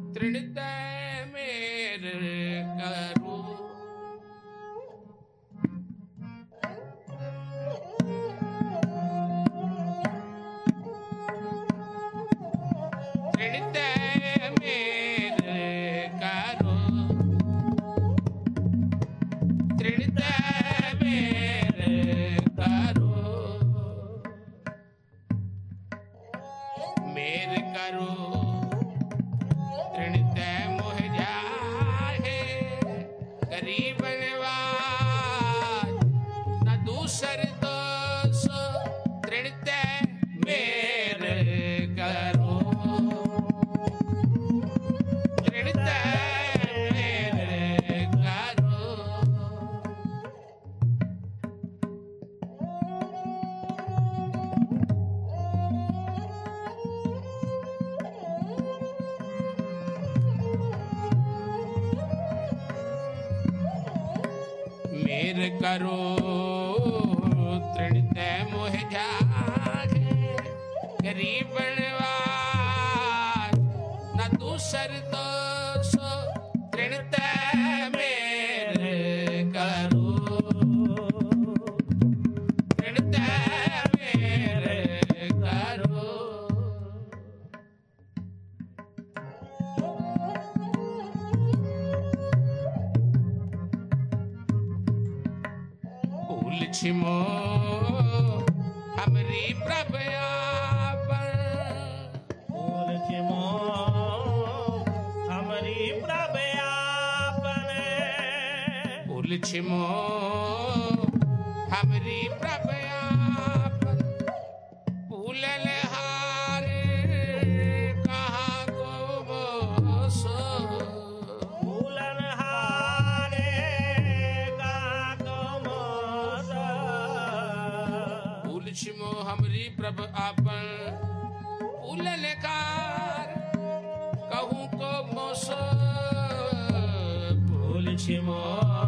तृणतय मेर करो। तृणतय मेर करो, तृणतय मेर करो, मेर करो। तृणतय मोह जाहे गरीब नवाज, न दूसर दोष तृणतय मेर करो। तृणतय मेर करो, मेर करो। तृणतय मोह जागे गरीब नवाज, न दूसर दोष तृणतय मेर करो। तृणतय मेर करो, फूल छिमो हमरी प्रभ आपन, फूल छिमो हमरी प्रभ आपन, फूल छिमो हमरी प्रभ आपन। फूलल हार कहाँ को मोसो, फूलन हारे का मोस। फूल छिमो हमरी प्रभ आपन, फूलल कार कहूँ को मोसो। फूल छिमो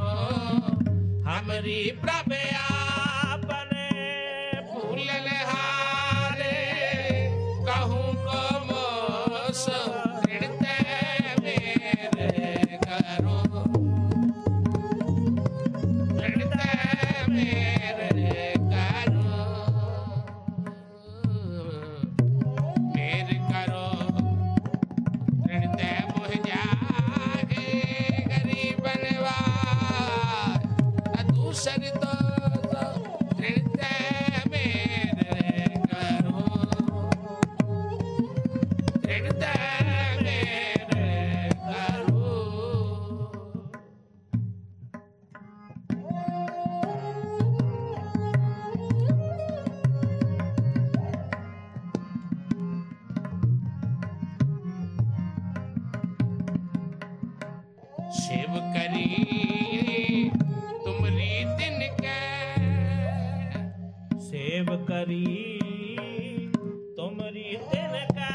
हमरी प्रभ आपन, फूलल हार कहूँ को मोसो। तृणतय मेर करो, तृणतय मेर करो, मेर करो। तृणतय मोह जागे गरीब नवाज, न दूसर दोष तृणतय मेर करो। तृणतय मेर करो, सेव करी तुमरी दिन के, सेव करी तुमरी दिन का,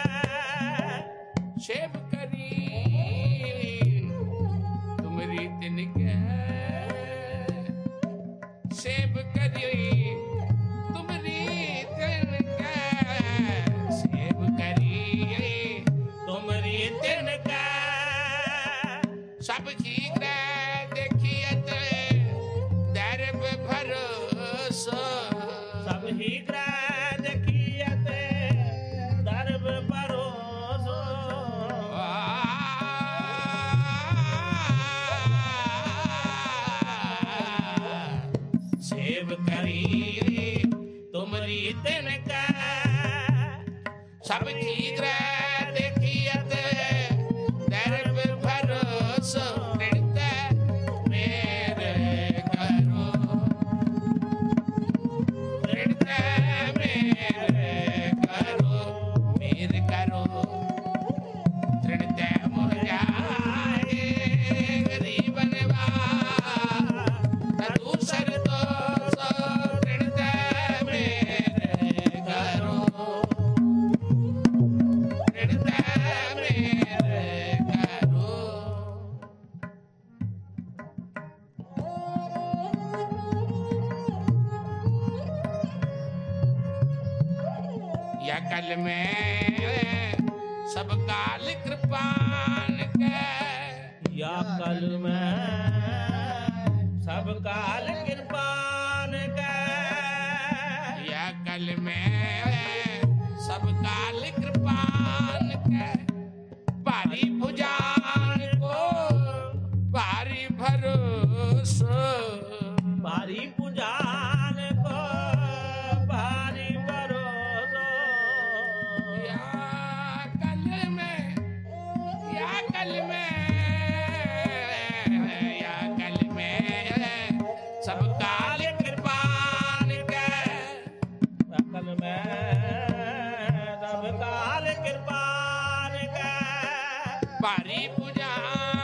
सेव करी तुमरी दिन के, सेव करी तुमरी दिन के, सेव करी तुमरी दिन का। सब शीघ्र देखियत दर्ब भरोसा, सब शीघ्र देखियत दर्ब परोसो। सेव करी तुमरी दिन का, सब शीघ्र देखियत दर्ब भरोसा। तृणतय मेर करो, तृणतय मेर करो, मेर करो। तृणतय मोह जागे गरीब नवाज, न दूसर दोष तृणतय मेर करो। तृणतय मेर करो, या कल में सब काल कृपा कल में सब काल कृपान का या कल में सब काल कृपान के भारी भुजान को भारी भरोसो भारी पुजान को भारी भरोसो या कल में या कल में या कल में सब काल कृपान के सकल में सब काल कृपान का भारी पूजा